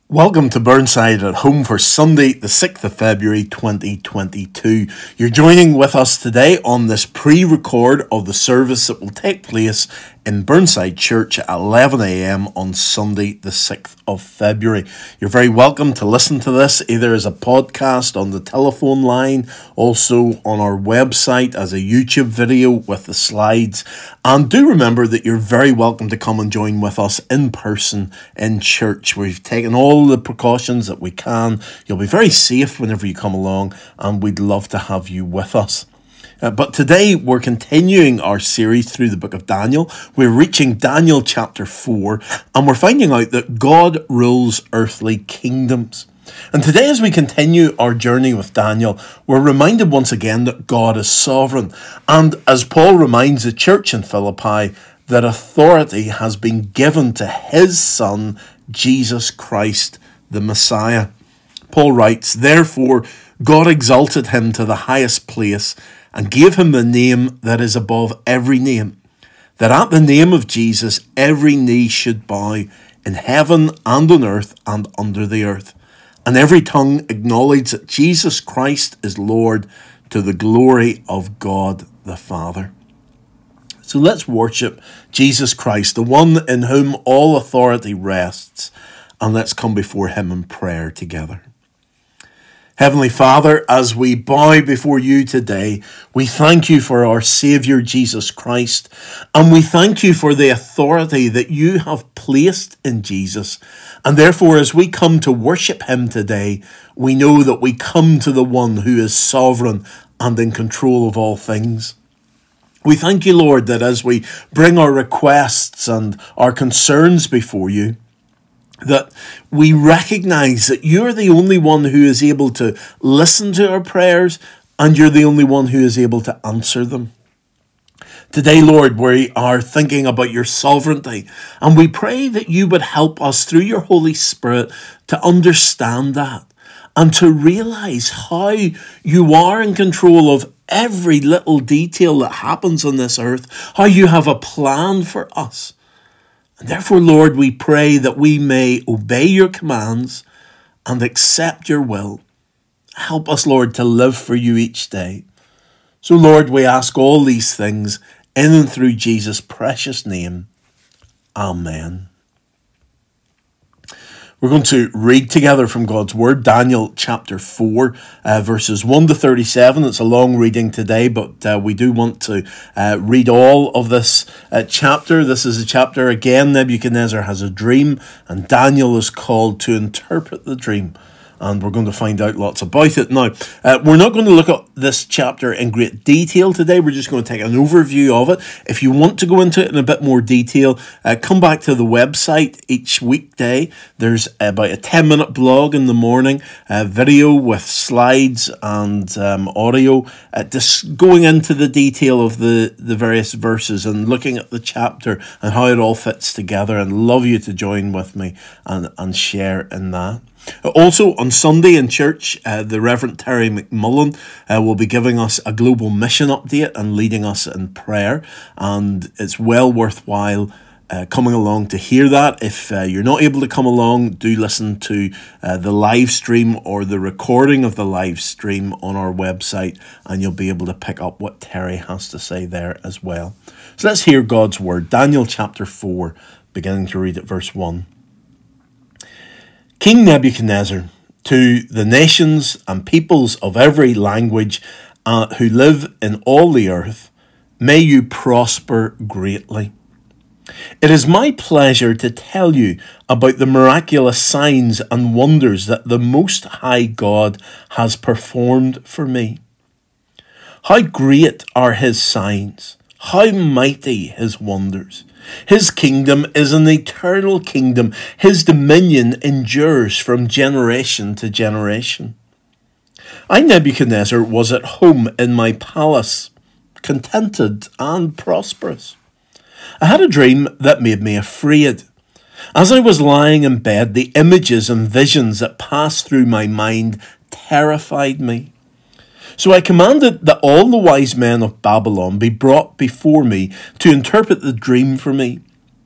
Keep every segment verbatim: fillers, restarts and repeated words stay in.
Welcome to Burnside at Home for Sunday, the sixth of February twenty twenty-two. You're joining with us today on this pre-record of the service that will take place in Burnside Church at eleven a.m. on Sunday, the sixth of February. You're very welcome to listen to this either as a podcast on the telephone line, also on our website as a YouTube video with the slides. And do remember that you're very welcome to come and join with us in person in church. We've taken all the precautions that we can. You'll be very safe whenever you come along, and we'd love to have you with us. Uh, but today we're continuing our series through the book of Daniel. We're reaching Daniel chapter four, and we're finding out that God rules earthly kingdoms. And today, as we continue our journey with Daniel, we're reminded once again that God is sovereign. And as Paul reminds the church in Philippi, that authority has been given to his Son, Jesus Christ, the Messiah. Paul writes, "Therefore God exalted him to the highest place and gave him the name that is above every name, that at the name of Jesus every knee should bow in heaven and on earth and under the earth, and every tongue acknowledge that Jesus Christ is Lord, to the glory of God the Father." So let's worship Jesus Christ, the one in whom all authority rests, and let's come before him in prayer together. Heavenly Father, as we bow before you today, we thank you for our Saviour Jesus Christ, and we thank you for the authority that you have placed in Jesus. And therefore, as we come to worship him today, we know that we come to the one who is sovereign and in control of all things. We thank you, Lord, that as we bring our requests and our concerns before you, that we recognize that you're the only one who is able to listen to our prayers, and you're the only one who is able to answer them. Today, Lord, we are thinking about your sovereignty, and we pray that you would help us through your Holy Spirit to understand that and to realize how you are in control of every little detail that happens on this earth, how you have a plan for us. And therefore, Lord, we pray that we may obey your commands and accept your will. Help us, Lord, to live for you each day. So, Lord, we ask all these things in and through Jesus' precious name. Amen. We're going to read together from God's Word, Daniel chapter four, uh, verses one to thirty-seven. It's a long reading today, but uh, we do want to uh, read all of this uh, chapter. This is a chapter, again, Nebuchadnezzar has a dream, and Daniel is called to interpret the dream. And we're going to find out lots about it. Now, uh, we're not going to look at this chapter in great detail today. We're just going to take an overview of it. If you want to go into it in a bit more detail, uh, come back to the website each weekday. There's about a ten-minute blog in the morning, a video with slides and um, audio, uh, just going into the detail of the, the various verses and looking at the chapter and how it all fits together. And love you to join with me and, and share in that. Also, on Sunday in church, uh, the Reverend Terry McMullen uh, will be giving us a global mission update and leading us in prayer. And it's well worthwhile uh, coming along to hear that. If uh, you're not able to come along, do listen to uh, the live stream or the recording of the live stream on our website, and you'll be able to pick up what Terry has to say there as well. So let's hear God's word. Daniel chapter four, beginning to read at verse one. King Nebuchadnezzar, to the nations and peoples of every language uh, who live in all the earth, may you prosper greatly. It is my pleasure to tell you about the miraculous signs and wonders that the Most High God has performed for me. How great are his signs! How mighty his wonders! His kingdom is an eternal kingdom. His dominion endures from generation to generation. I, Nebuchadnezzar, was at home in my palace, contented and prosperous. I had a dream that made me afraid. As I was lying in bed, the images and visions that passed through my mind terrified me. So I commanded that all the wise men of Babylon be brought before me to interpret the dream for me.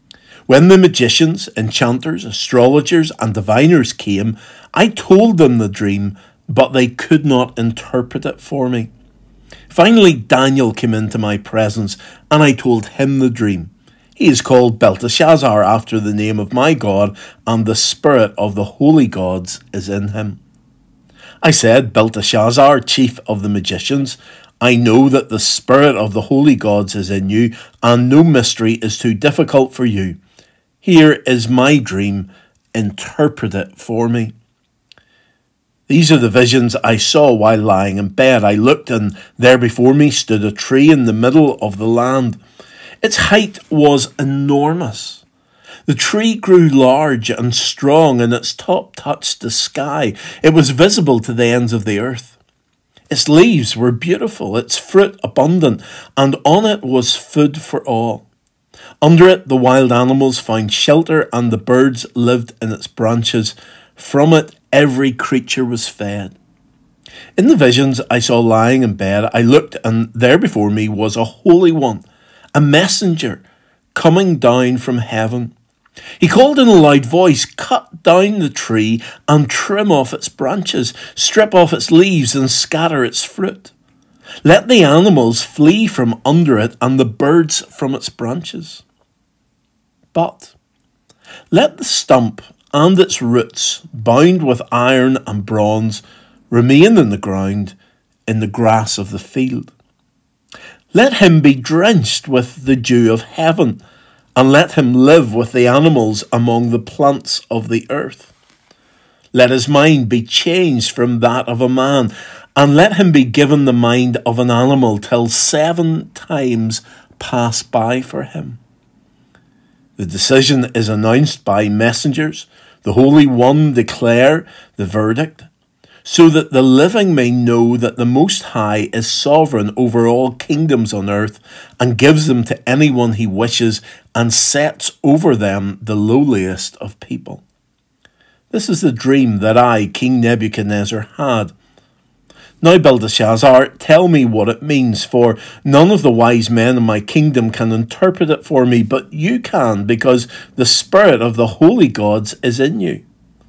When the magicians, enchanters, astrologers, and diviners came, I told them the dream, but they could not interpret it for me. Finally, Daniel came into my presence, and I told him the dream. He is called Belteshazzar, after the name of my God, and the spirit of the holy gods is in him. I said, Belteshazzar, chief of the magicians, I know that the spirit of the holy gods is in you, and no mystery is too difficult for you. Here is my dream, interpret it for me. These are the visions I saw while lying in bed. I looked, and there before me stood a tree in the middle of the land. Its height was enormous. The tree grew large and strong, and its top touched the sky. It was visible to the ends of the earth. Its leaves were beautiful, its fruit abundant, and on it was food for all. Under it the wild animals found shelter, and the birds lived in its branches. From it every creature was fed. In the visions I saw lying in bed, I looked, and there before me was a holy one, a messenger, coming down from heaven. He called in a loud voice, cut down the tree and trim off its branches, strip off its leaves and scatter its fruit. Let the animals flee from under it and the birds from its branches. But let the stump and its roots, bound with iron and bronze, remain in the ground, in the grass of the field. Let him be drenched with the dew of heaven, and let him live with the animals among the plants of the earth. Let his mind be changed from that of a man, and let him be given the mind of an animal till seven times pass by for him. The decision is announced by messengers. The Holy One declare the verdict, so that the living may know that the Most High is sovereign over all kingdoms on earth, and gives them to anyone he wishes, and sets over them the lowliest of people. This is the dream that I, King Nebuchadnezzar, had. Now, Belteshazzar, tell me what it means, for none of the wise men in my kingdom can interpret it for me, but you can, because the spirit of the holy gods is in you.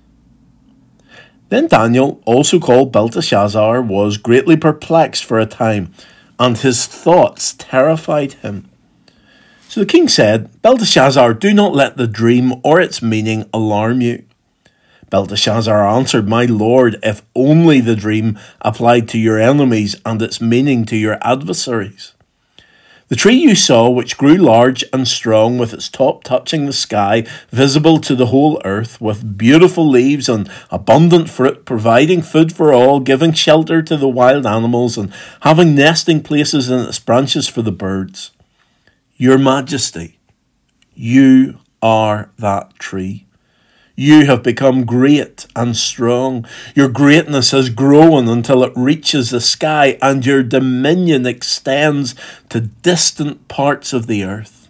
Then Daniel, also called Belteshazzar, was greatly perplexed for a time, and his thoughts terrified him. So the king said, Belteshazzar, do not let the dream or its meaning alarm you. Belteshazzar answered, my lord, if only the dream applied to your enemies and its meaning to your adversaries. The tree you saw, which grew large and strong, with its top touching the sky, visible to the whole earth, with beautiful leaves and abundant fruit, providing food for all, giving shelter to the wild animals, and having nesting places in its branches for the birds. Your Majesty, you are that tree. You have become great and strong. Your greatness has grown until it reaches the sky, and your dominion extends to distant parts of the earth.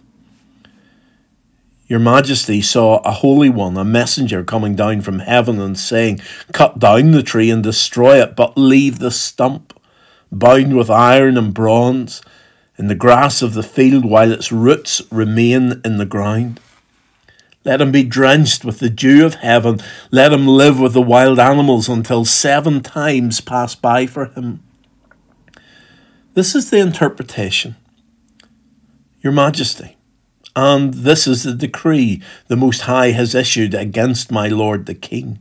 Your Majesty saw a holy one, a messenger, coming down from heaven and saying, cut down the tree and destroy it, but leave the stump, bound with iron and bronze, in the grass of the field, while its roots remain in the ground. Let him be drenched with the dew of heaven. Let him live with the wild animals until seven times pass by for him. This is the interpretation, Your Majesty, and this is the decree the Most High has issued against my lord the king.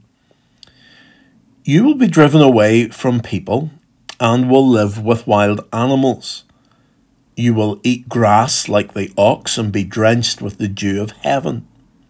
You will be driven away from people and will live with wild animals. You will eat grass like the ox and be drenched with the dew of heaven.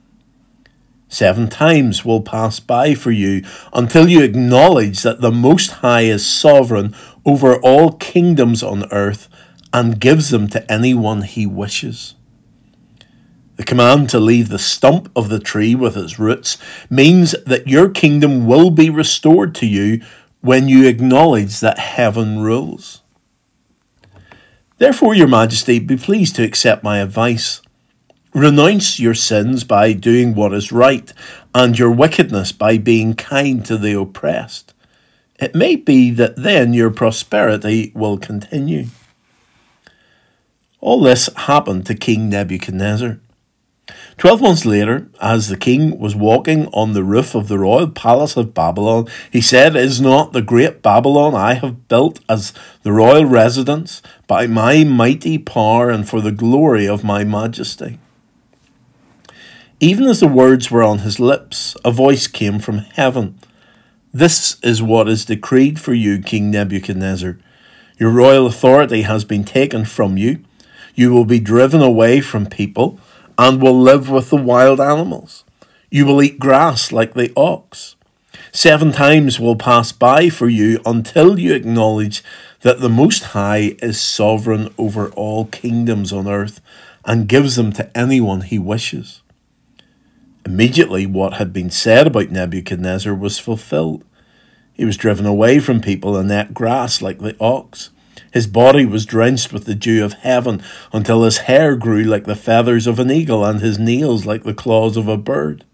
Seven times will pass by for you until you acknowledge that the Most High is sovereign over all kingdoms on earth and gives them to anyone he wishes. The command to leave the stump of the tree with its roots means that your kingdom will be restored to you when you acknowledge that heaven rules. Therefore, Your Majesty, be pleased to accept my advice. Renounce your sins by doing what is right, and your wickedness by being kind to the oppressed. It may be that then your prosperity will continue. All this happened to King Nebuchadnezzar. Twelve months later, as the king was walking on the roof of the royal palace of Babylon, he said, "Is not the great Babylon I have built as the royal residence by my mighty power and for the glory of my majesty?" Even as the words were on his lips, a voice came from heaven. "This is what is decreed for you, King Nebuchadnezzar. Your royal authority has been taken from you. You will be driven away from people and will live with the wild animals. You will eat grass like the ox. Seven times will pass by for you until you acknowledge that the Most High is sovereign over all kingdoms on earth and gives them to anyone he wishes." Immediately, what had been said about Nebuchadnezzar was fulfilled. He was driven away from people and ate grass like the ox. His body was drenched with the dew of heaven until his hair grew like the feathers of an eagle and his nails like the claws of a bird.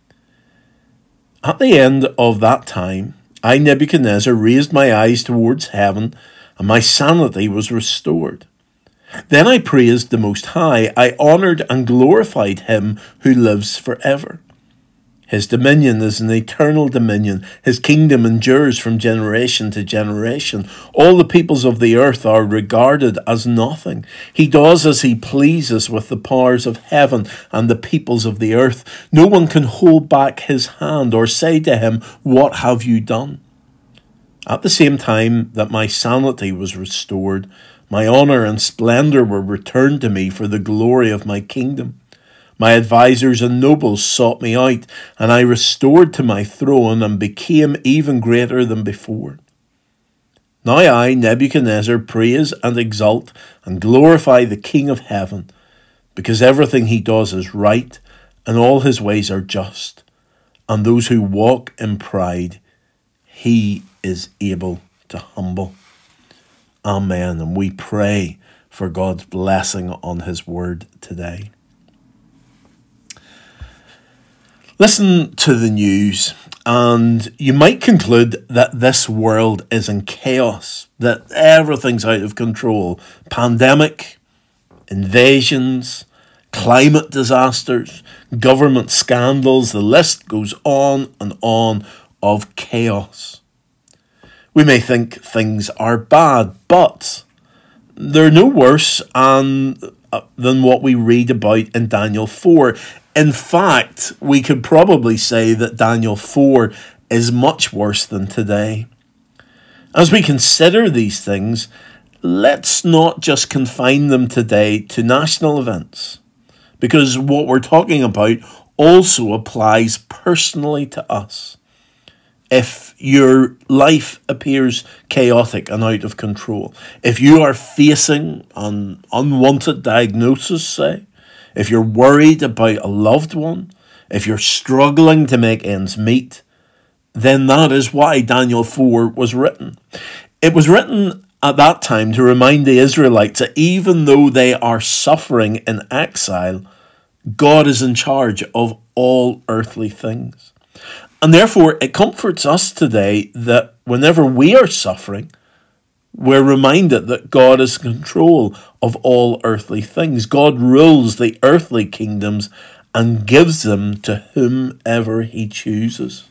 At the end of that time, I, Nebuchadnezzar, raised my eyes towards heaven, and my sanity was restored. Then I praised the Most High. I honoured and glorified him who lives forever. His dominion is an eternal dominion. His kingdom endures from generation to generation. All the peoples of the earth are regarded as nothing. He does as he pleases with the powers of heaven and the peoples of the earth. No one can hold back his hand or say to him, "What have you done?" At the same time that my sanity was restored, my honour and splendour were returned to me for the glory of my kingdom. My advisers and nobles sought me out, and I restored to my throne and became even greater than before. Now I, Nebuchadnezzar, praise and exalt and glorify the King of heaven, because everything he does is right, and all his ways are just, and those who walk in pride, he is able to humble. Amen. And we pray for God's blessing on his word today. Listen to the news, and you might conclude that this world is in chaos, that everything's out of control. Pandemic, invasions, climate disasters, government scandals, the list goes on and on of chaos. We may think things are bad, but they're no worse and, uh, than what we read about in Daniel four. In fact, we could probably say that Daniel four is much worse than today. As we consider these things, let's not just confine them today to national events, because what we're talking about also applies personally to us. If your life appears chaotic and out of control, if you are facing an unwanted diagnosis, say, if you're worried about a loved one, if you're struggling to make ends meet, then that is why Daniel four was written. It was written at that time to remind the Israelites that even though they are suffering in exile, God is in charge of all earthly things. And therefore, it comforts us today that whenever we are suffering, we're reminded that God is in control of all earthly things. God rules the earthly kingdoms and gives them to whomever he chooses.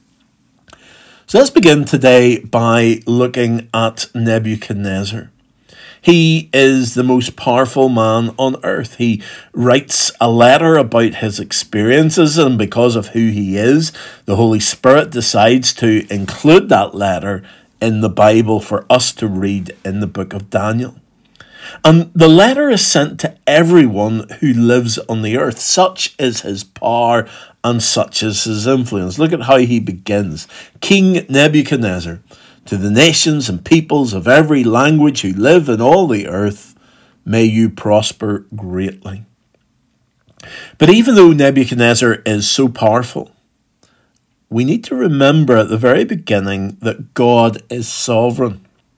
So let's begin today by looking at Nebuchadnezzar. He is the most powerful man on earth. He writes a letter about his experiences, and because of who he is, the Holy Spirit decides to include that letter in the Bible for us to read in the book of Daniel. And the letter is sent to everyone who lives on the earth. Such is his power and such is his influence. Look at how he begins. King Nebuchadnezzar, to the nations and peoples of every language who live in all the earth, may you prosper greatly. But even though Nebuchadnezzar is so powerful, we need to remember at the very beginning that God is sovereign.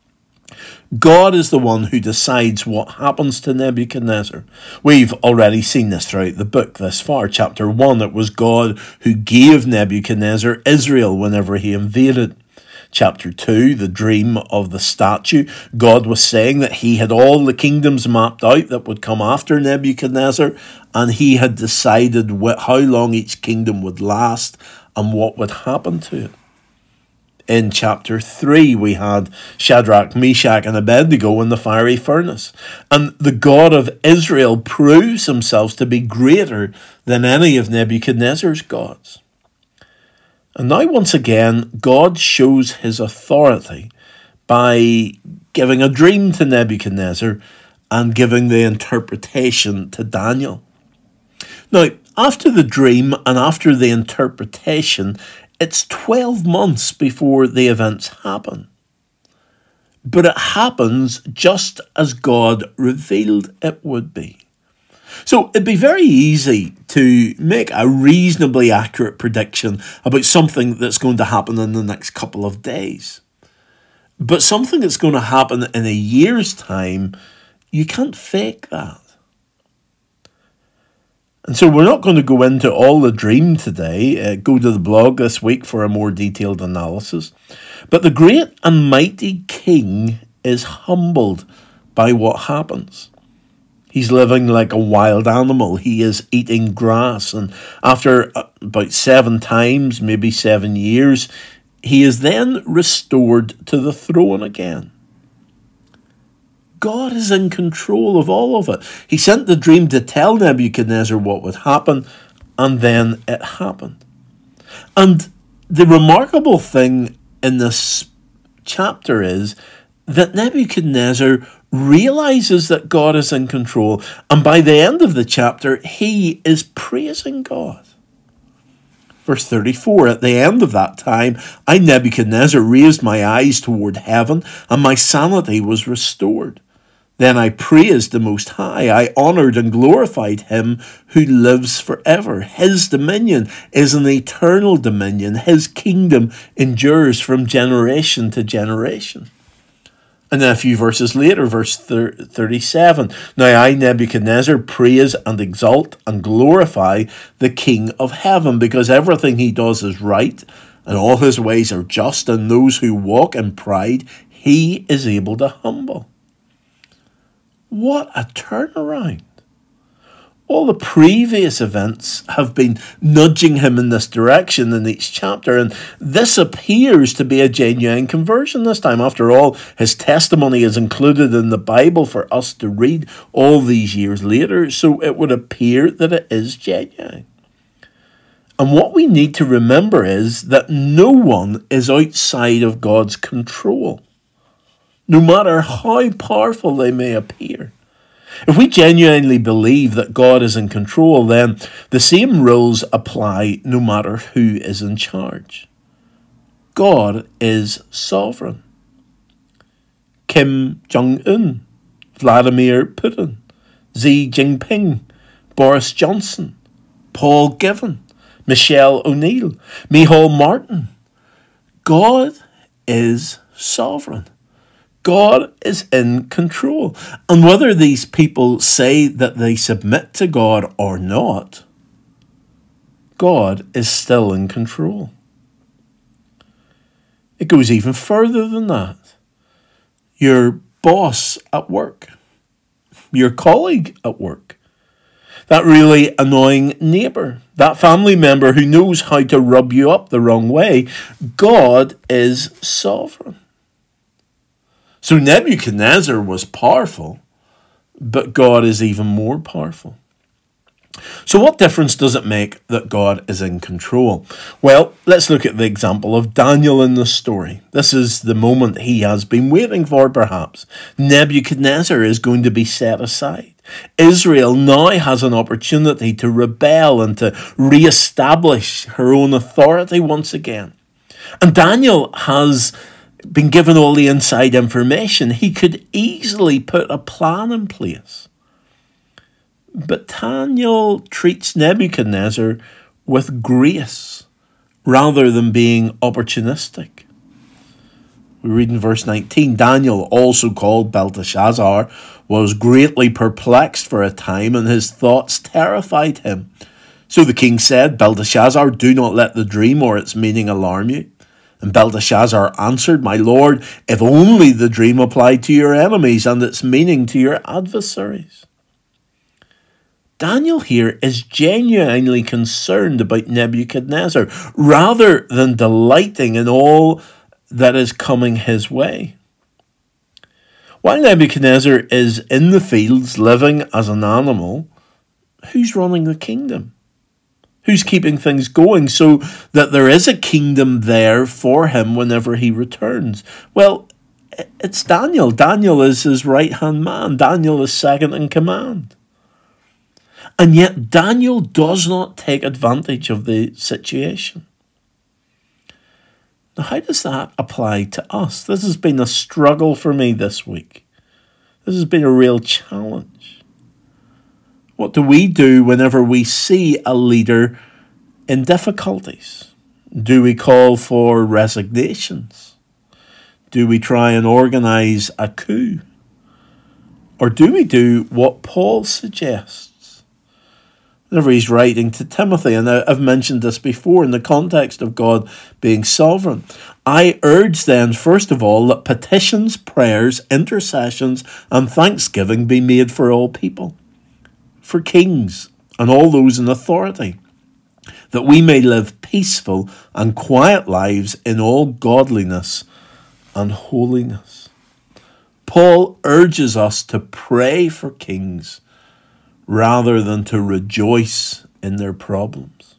God is the one who decides what happens to Nebuchadnezzar. We've already seen this throughout the book this far. Chapter one, it was God who gave Nebuchadnezzar Israel whenever he invaded. Chapter two, the dream of the statue. God was saying that he had all the kingdoms mapped out that would come after Nebuchadnezzar, and he had decided wh- how long each kingdom would last and what would happen to it. In chapter three, we had Shadrach, Meshach, and Abednego in the fiery furnace. And the God of Israel proves himself to be greater than any of Nebuchadnezzar's gods. And now, once again, God shows his authority by giving a dream to Nebuchadnezzar and giving the interpretation to Daniel. Now, after the dream and after the interpretation, it's twelve months before the events happen. But it happens just as God revealed it would be. So it'd be very easy to make a reasonably accurate prediction about something that's going to happen in the next couple of days. But something that's going to happen in a year's time, you can't fake that. And so we're not going to go into all the dream today. Uh, go to the blog this week for a more detailed analysis. But the great and mighty king is humbled by what happens. He's living like a wild animal. He is eating grass. And after about seven times, maybe seven years, he is then restored to the throne again. God is in control of all of it. He sent the dream to tell Nebuchadnezzar what would happen, and then it happened. And the remarkable thing in this chapter is that Nebuchadnezzar realizes that God is in control, and by the end of the chapter, he is praising God. Verse thirty-four, at the end of that time, I, Nebuchadnezzar, raised my eyes toward heaven, and my sanity was restored. Then I praised the Most High. I honoured and glorified him who lives forever. His dominion is an eternal dominion. His kingdom endures from generation to generation. And then a few verses later, verse thirty-seven, now I, Nebuchadnezzar, praise and exalt and glorify the King of heaven, because everything he does is right, and all his ways are just, and those who walk in pride he is able to humble. What a turnaround. All the previous events have been nudging him in this direction in each chapter, and this appears to be a genuine conversion this time. After all, his testimony is included in the Bible for us to read all these years later, so it would appear that it is genuine. And what we need to remember is that no one is outside of God's control, no matter how powerful they may appear. If we genuinely believe that God is in control, then the same rules apply no matter who is in charge. God is sovereign. Kim Jong-un, Vladimir Putin, Xi Jinping, Boris Johnson, Paul Given, Michelle O'Neill, Micheál Martin. God is sovereign. God is in control. And whether these people say that they submit to God or not, God is still in control. It goes even further than that. Your boss at work, your colleague at work, that really annoying neighbour, that family member who knows how to rub you up the wrong way, God is sovereign. So Nebuchadnezzar was powerful, but God is even more powerful. So what difference does it make that God is in control? Well, let's look at the example of Daniel in the story. This is the moment he has been waiting for, perhaps. Nebuchadnezzar is going to be set aside. Israel now has an opportunity to rebel and to re-establish her own authority once again. And Daniel has been given all the inside information. He could easily put a plan in place. But Daniel treats Nebuchadnezzar with grace rather than being opportunistic. We read in verse nineteen, Daniel, also called Belteshazzar, was greatly perplexed for a time, and his thoughts terrified him. So the king said, Belteshazzar, do not let the dream or its meaning alarm you. And Belteshazzar answered, my lord, if only the dream applied to your enemies and its meaning to your adversaries. Daniel here is genuinely concerned about Nebuchadnezzar rather than delighting in all that is coming his way. While Nebuchadnezzar is in the fields living as an animal, who's running the kingdom? Who's keeping things going so that there is a kingdom there for him whenever he returns? Well, it's Daniel. Daniel is his right-hand man. Daniel is second in command. And yet Daniel does not take advantage of the situation. Now, how does that apply to us? This has been a struggle for me this week. This has been a real challenge. What do we do whenever we see a leader in difficulties? Do we call for resignations? Do we try and organise a coup? Or do we do what Paul suggests? Whenever he's writing to Timothy, and I've mentioned this before in the context of God being sovereign, I urge then, first of all, that petitions, prayers, intercessions, and thanksgiving be made for all people, for kings and all those in authority, that we may live peaceful and quiet lives in all godliness and holiness. Paul urges us to pray for kings rather than to rejoice in their problems.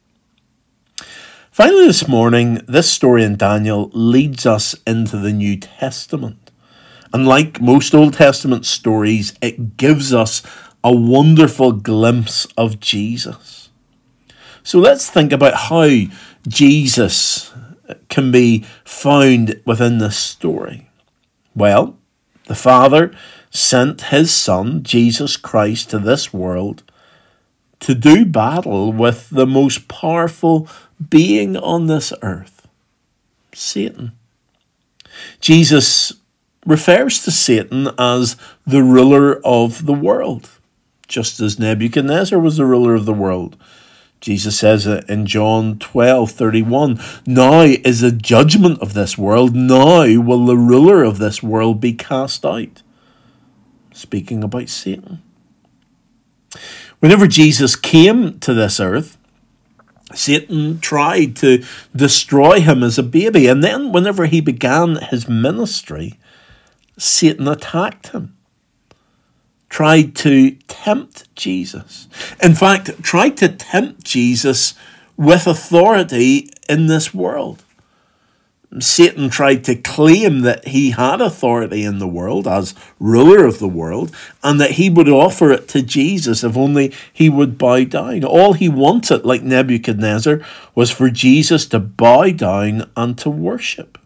Finally, this morning, this story in Daniel leads us into the New Testament. And like most Old Testament stories, it gives us a wonderful glimpse of Jesus. So let's think about how Jesus can be found within this story. Well, the Father sent his Son, Jesus Christ, to this world to do battle with the most powerful being on this earth, Satan. Jesus refers to Satan as the ruler of the world, just as Nebuchadnezzar was the ruler of the world. Jesus says it in John twelve thirty-one, "Now is the judgment of this world, now will the ruler of this world be cast out." Speaking about Satan. Whenever Jesus came to this earth, Satan tried to destroy him as a baby. And then whenever he began his ministry, Satan attacked him. Tried to tempt Jesus. In fact, tried to tempt Jesus with authority in this world. Satan tried to claim that he had authority in the world as ruler of the world and that he would offer it to Jesus if only he would bow down. All he wanted, like Nebuchadnezzar, was for Jesus to bow down and to worship.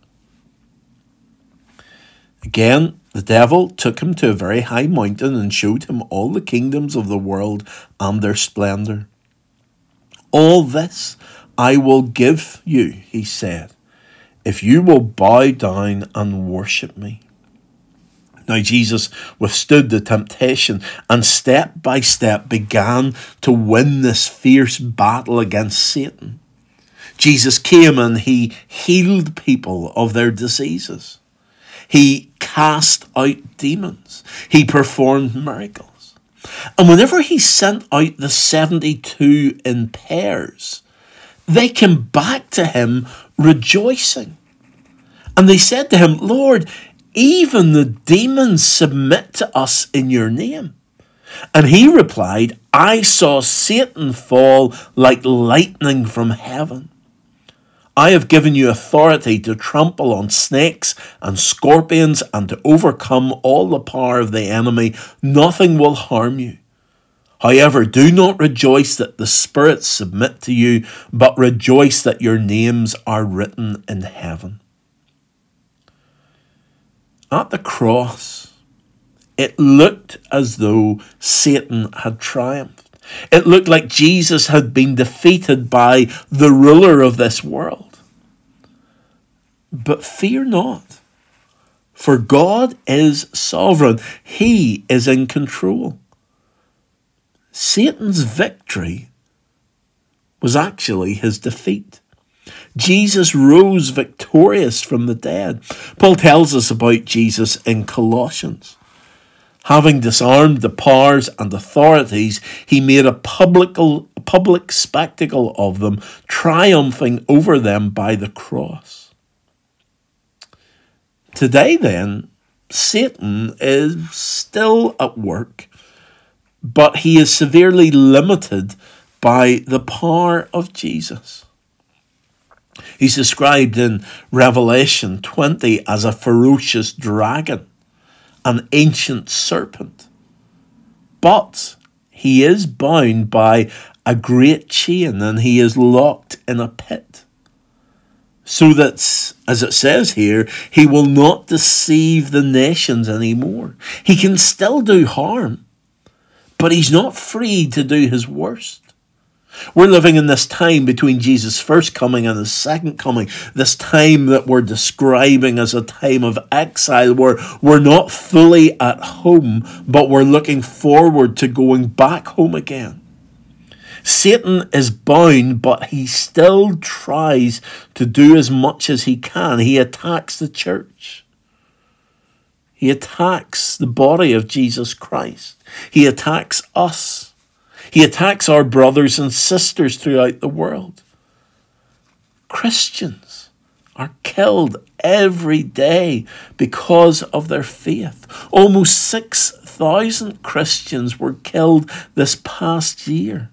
Again, the devil took him to a very high mountain and showed him all the kingdoms of the world and their splendour. "All this I will give you," he said, "if you will bow down and worship me." Now Jesus withstood the temptation and step by step began to win this fierce battle against Satan. Jesus came and he healed people of their diseases. He cast out demons. He performed miracles. And whenever he sent out the seventy-two in pairs, they came back to him rejoicing. And they said to him, "Lord, even the demons submit to us in your name." And he replied, "I saw Satan fall like lightning from heaven. I have given you authority to trample on snakes and scorpions and to overcome all the power of the enemy. Nothing will harm you. However, do not rejoice that the spirits submit to you, but rejoice that your names are written in heaven." At the cross, it looked as though Satan had triumphed. It looked like Jesus had been defeated by the ruler of this world. But fear not, for God is sovereign. He is in control. Satan's victory was actually his defeat. Jesus rose victorious from the dead. Paul tells us about Jesus in Colossians. Having disarmed the powers and authorities, he made a public, public spectacle of them, triumphing over them by the cross. Today, then, Satan is still at work, but he is severely limited by the power of Jesus. He's described in Revelation twenty as a ferocious dragon, an ancient serpent. But he is bound by a great chain and he is locked in a pit. So that, as it says here, he will not deceive the nations anymore. He can still do harm, but he's not free to do his worst. We're living in this time between Jesus' first coming and his second coming, this time that we're describing as a time of exile, where we're not fully at home, but we're looking forward to going back home again. Satan is bound, but he still tries to do as much as he can. He attacks the church. He attacks the body of Jesus Christ. He attacks us. He attacks our brothers and sisters throughout the world. Christians are killed every day because of their faith. Almost six thousand Christians were killed this past year.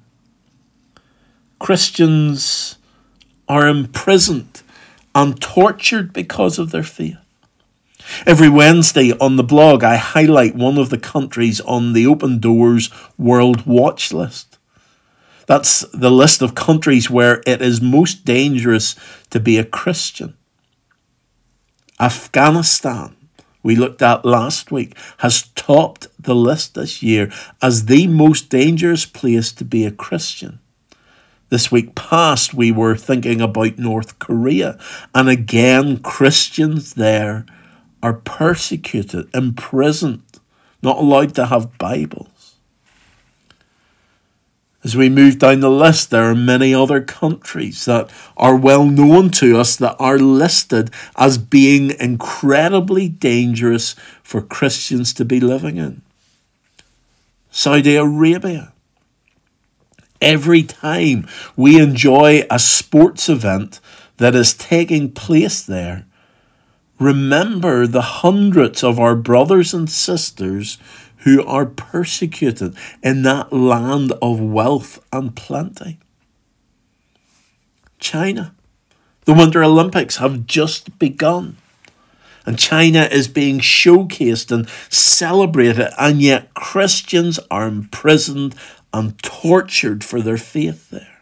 Christians are imprisoned and tortured because of their faith. Every Wednesday on the blog, I highlight one of the countries on the Open Doors World Watch list. That's the list of countries where it is most dangerous to be a Christian. Afghanistan, we looked at last week, has topped the list this year as the most dangerous place to be a Christian. This week past, we were thinking about North Korea, and again, Christians there are persecuted, imprisoned, not allowed to have Bibles. As we move down the list, there are many other countries that are well known to us that are listed as being incredibly dangerous for Christians to be living in. Saudi Arabia. Every time we enjoy a sports event that is taking place there, remember the hundreds of our brothers and sisters who are persecuted in that land of wealth and plenty. China. The Winter Olympics have just begun, and China is being showcased and celebrated, and yet Christians are imprisoned and tortured for their faith there.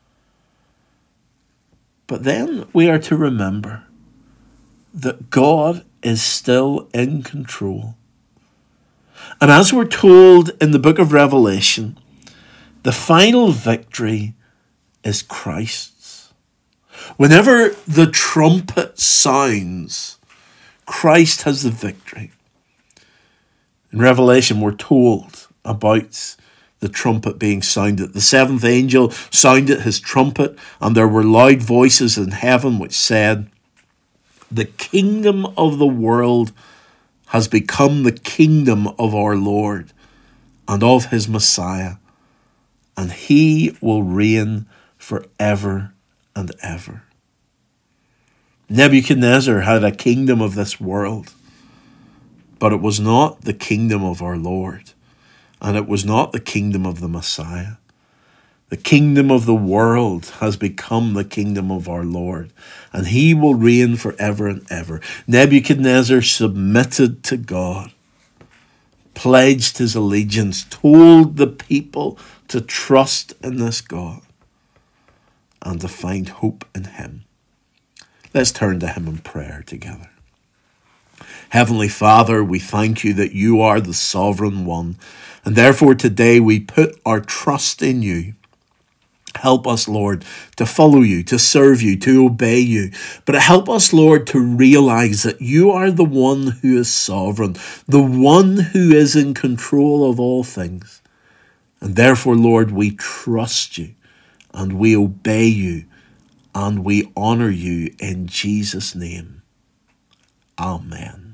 But then we are to remember that God is still in control. And as we're told in the book of Revelation, the final victory is Christ's. Whenever the trumpet sounds, Christ has the victory. In Revelation, we're told about the trumpet being sounded. The seventh angel sounded his trumpet, and there were loud voices in heaven which said, "The kingdom of the world has become the kingdom of our Lord and of his Messiah, and he will reign forever and ever." Nebuchadnezzar had a kingdom of this world, but it was not the kingdom of our Lord, and it was not the kingdom of the Messiah. The kingdom of the world has become the kingdom of our Lord, and he will reign forever and ever. Nebuchadnezzar submitted to God, pledged his allegiance, told the people to trust in this God and to find hope in him. Let's turn to him in prayer together. Heavenly Father, we thank you that you are the sovereign one, and therefore today we put our trust in you. Help us, Lord, to follow you, to serve you, to obey you. But help us, Lord, to realize that you are the one who is sovereign, the one who is in control of all things. And therefore, Lord, we trust you and we obey you and we honor you in Jesus' name. Amen.